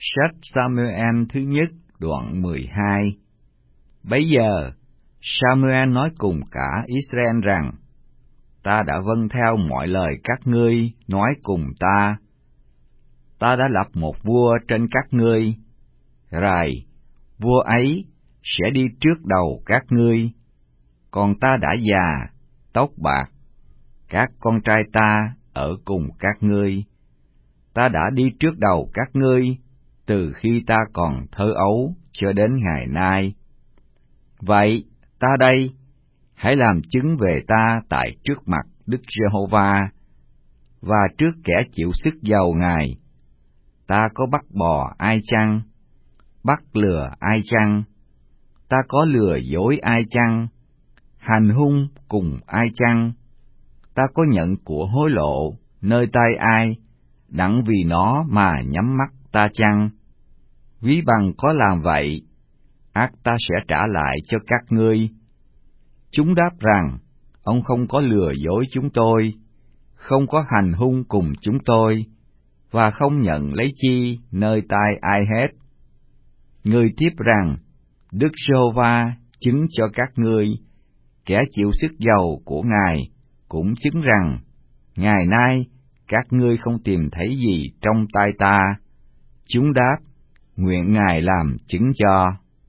Sách Sa-mu-el thứ nhất đoạn 12. Bấy giờ, Sa-mu-el nói cùng cả Israel rằng: Ta đã vâng theo mọi lời các ngươi nói cùng ta. Ta đã lập một vua trên các ngươi. Rày, vua ấy sẽ đi trước đầu các ngươi. Còn ta đã già, tóc bạc, các con trai ta ở cùng các ngươi. Ta đã đi trước đầu các ngươi từ khi ta còn thơ ấu cho đến ngày nay. Vậy, ta đây, hãy làm chứng về ta tại trước mặt Đức Giê-hô-va, và trước kẻ chịu sức giàu Ngài. Ta có bắt bò ai chăng? Bắt lừa ai chăng? Ta có lừa dối ai chăng? Hành hung cùng ai chăng? Ta có nhận của hối lộ nơi tay ai, đặng vì nó mà nhắm mắt ta chăng? Ví bằng có làm vậy, ắt ta sẽ trả lại cho các ngươi. Chúng đáp rằng: Ông không có lừa dối chúng tôi, không có hành hung cùng chúng tôi, và không nhận lấy chi nơi tay ai hết. Người tiếp rằng: Đức Giê-hô-va chứng cho các ngươi, kẻ chịu sức giàu của Ngài cũng chứng rằng, ngày nay các ngươi không tìm thấy gì trong tay ta. Chúng đáp: Nguyện Ngài làm chứng cho.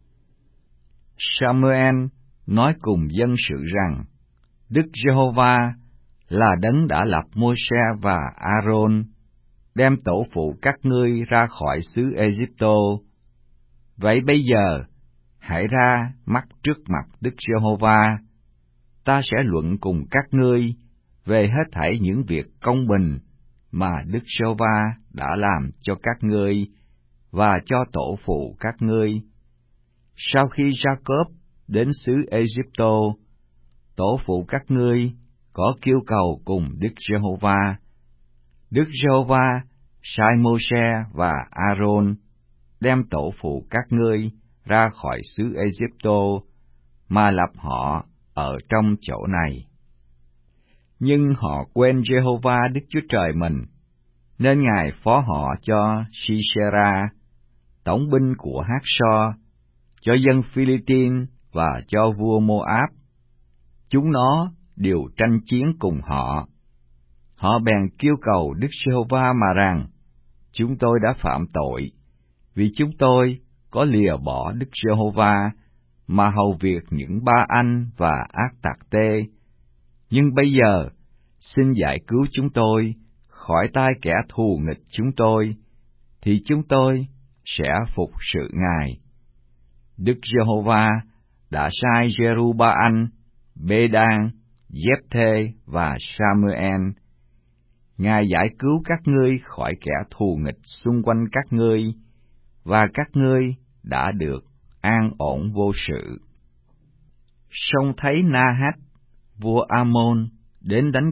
Sa-mu-el nói cùng dân sự rằng: Đức Giê-hô-va là đấng đã lập Mô-se và A-rôn, đem tổ phụ các ngươi ra khỏi xứ Ê-díp-tô. Vậy bây giờ, hãy ra mắt trước mặt Đức Giê-hô-va. Ta sẽ luận cùng các ngươi về hết thảy những việc công bình mà Đức Giê-hô-va đã làm cho các ngươi và cho tổ phụ các ngươi. Sau khi Gia-cốp đến xứ Ê-díp-tô, tổ phụ các ngươi có kêu cầu cùng Đức Giê-hô-va. Đức Giê-hô-va sai Mô-se và A-rôn đem tổ phụ các ngươi ra khỏi xứ Ê-díp-tô, mà lập họ ở trong chỗ này. Nhưng họ quên Giê-hô-va Đức Chúa Trời mình, nên Ngài phó họ cho Si-sê-ra, tổng binh của Hát-so, cho dân Phi-li-tin và cho vua Mô-áp. Chúng nó đều tranh chiến cùng họ. Họ bèn kêu cầu Đức Giê-hô-va mà rằng: Chúng tôi đã phạm tội, vì chúng tôi có lìa bỏ Đức Giê-hô-va, mà hầu việc những ba anh và ác tặc tê. Nhưng bây giờ, xin giải cứu chúng tôi khỏi tay kẻ thù nghịch chúng tôi, thì chúng tôi sẽ phục sự Ngài. Đức Giê-hô-va đã sai Giê-ru-ba-anh, Bê-đan, Giép-thê và Sa-mu-el. Ngài giải cứu các ngươi khỏi kẻ thù nghịch xung quanh các ngươi, và các ngươi đã được an ổn vô sự. Song thấy Na-hát, vua A-môn, đến đánh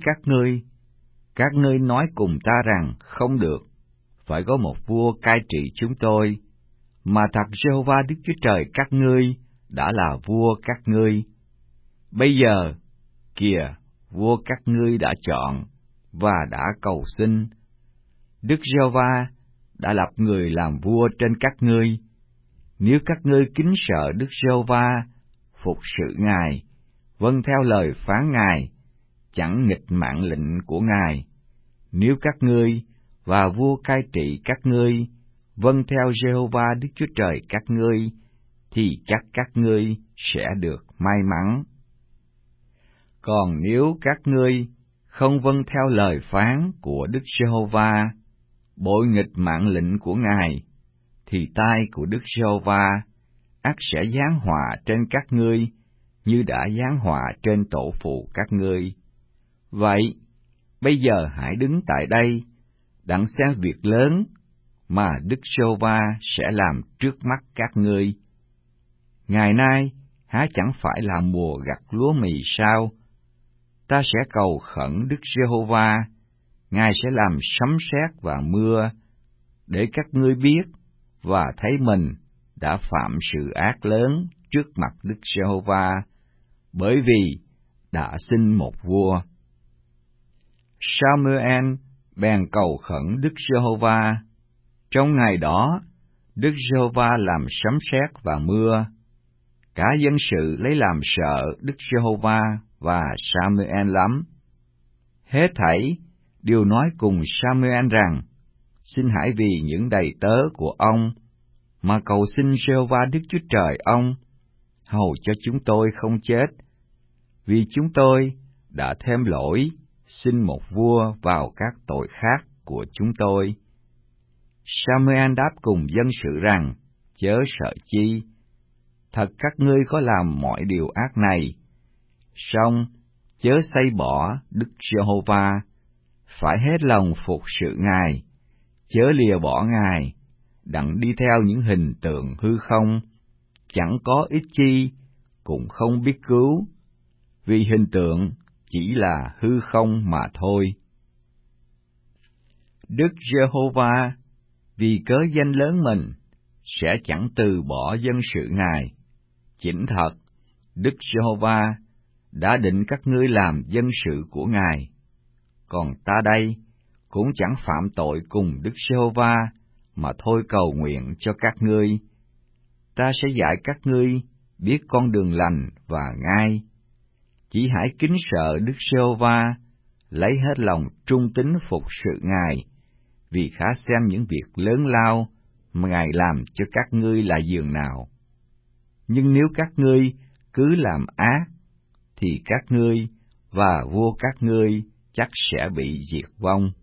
các ngươi nói cùng ta rằng: Không được, phải có một vua cai trị chúng tôi, mà thật Giê-hô-va Đức Chúa Trời các ngươi đã là vua các ngươi. Bây giờ, kìa, vua các ngươi đã chọn và đã cầu xin. Đức Giê-hô-va đã lập người làm vua trên các ngươi. Nếu các ngươi kính sợ Đức Giê-hô-va, phục sự Ngài, vâng theo lời phán Ngài, chẳng nghịch mạng lệnh của Ngài, nếu các ngươi và vua cai trị các ngươi vâng theo Giê-hô-va Đức Chúa Trời các ngươi, thì chắc các ngươi sẽ được may mắn. Còn nếu các ngươi không vâng theo lời phán của Đức Giê-hô-va, bội nghịch mạng lệnh của Ngài, thì tay của Đức Giê-hô-va ắt sẽ giáng họa trên các ngươi, như đã giáng họa trên tổ phụ các ngươi. Vậy, bây giờ hãy đứng tại đây, đặng xem việc lớn mà Đức Giê-hô-va sẽ làm trước mắt các ngươi. Ngày nay, há chẳng phải là mùa gặt lúa mì sao? Ta sẽ cầu khẩn Đức Giê-hô-va, Ngài sẽ làm sấm sét và mưa, để các ngươi biết và thấy mình đã phạm sự ác lớn trước mặt Đức Giê-hô-va, bởi vì đã xin một vua. Sa-mu-el bèn cầu khẩn Đức Giê-hô-va. Trong ngày đó, Đức Giê-hô-va làm sấm sét và mưa. Cả dân sự lấy làm sợ Đức Giê-hô-va và Sa-muel lắm. Hết thảy đều nói cùng Sa-muel rằng: Xin hãy vì những đầy tớ của ông mà cầu xin Giê-hô-va Đức Chúa Trời ông, hầu cho chúng tôi không chết, vì chúng tôi đã thêm lỗi xin một vua vào các tội khác của chúng tôi. Sa-muel đáp cùng dân sự rằng: Chớ sợ chi, thật các ngươi có làm mọi điều ác này, song chớ xây bỏ Đức Giê-hô-va, phải hết lòng phục sự Ngài, chớ lìa bỏ Ngài, đặng đi theo những hình tượng hư không, chẳng có ích chi, cũng không biết cứu, vì hình tượng chỉ là hư không mà thôi. Đức Giê-hô-va vì cớ danh lớn mình sẽ chẳng từ bỏ dân sự Ngài. Chính thật, Đức Giê-hô-va đã định các ngươi làm dân sự của Ngài. Còn ta đây cũng chẳng phạm tội cùng Đức Giê-hô-va, mà thôi cầu nguyện cho các ngươi. Ta sẽ dạy các ngươi biết con đường lành và ngay. Chỉ hãy kính sợ Đức Giê-hô-va, lấy hết lòng trung tín phục sự Ngài, vì khá xem những việc lớn lao mà Ngài làm cho các ngươi là dường nào. Nhưng nếu các ngươi cứ làm ác, thì các ngươi và vua các ngươi chắc sẽ bị diệt vong.